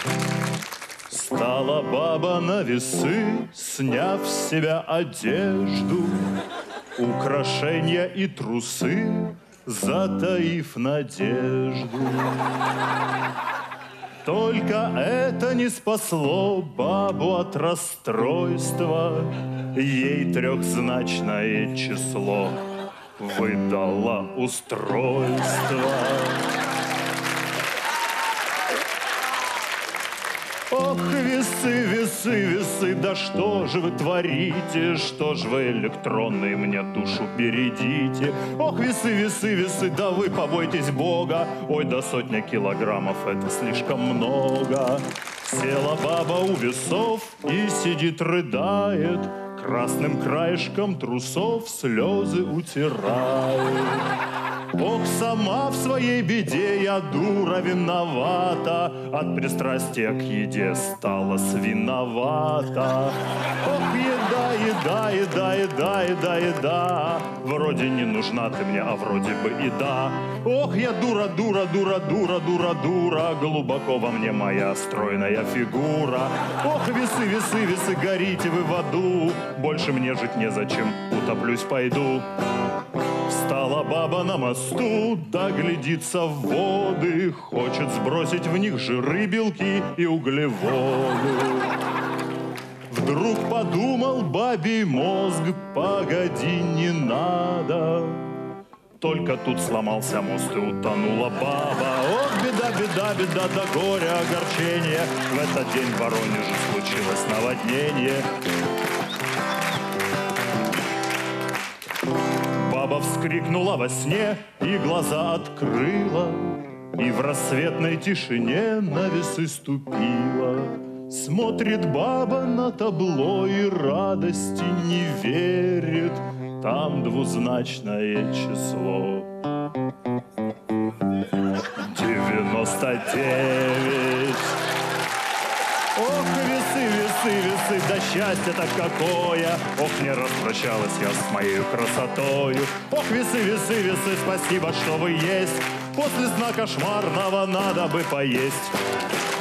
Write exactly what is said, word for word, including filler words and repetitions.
Стала баба на весы, сняв с себя одежду, украшения и трусы, затаив надежду. Только это не спасло бабу от расстройства. Ей трехзначное число выдало устройство. Ох, весы, весы, весы, да что же вы творите? Что ж вы электронные мне душу бередите? Ох, весы, весы, весы, да вы побойтесь Бога. Ой, да сотня килограммов это слишком много. Села баба у весов и сидит, рыдает, красным краешком трусов слезы утирает. Ох, сама в своей беде я, дура, виновата, от пристрастия к еде стала свиновата. Ох, еда, еда, еда, еда, еда, еда, вроде не нужна ты мне, а вроде бы и да. Ох, я дура, дура, дура, дура, дура, дура, глубоко во мне моя стройная фигура. Ох, весы, весы, весы, горите вы в аду, больше мне жить незачем, утоплюсь пойду. Встала баба на мосту, да глядится в воды, хочет сбросить в них жиры, белки и углеводы. Вдруг подумал бабий мозг, погоди, не надо. Только тут сломался мост и утонула баба. Ох, беда, беда, беда, да горе, огорчение. В этот день в Воронеже случилось наводнение. Баба вскрикнула во сне и глаза открыла, и в рассветной тишине на весы ступила. Смотрит баба на табло и радости не верит, там двузначное число. девяносто девять. Ох, весы, весы, весы, да счастье-то какое! Ох, не распрощалась я с моей красотою. Ох, весы, весы, весы, спасибо, что вы есть. После сна кошмарного надо бы поесть.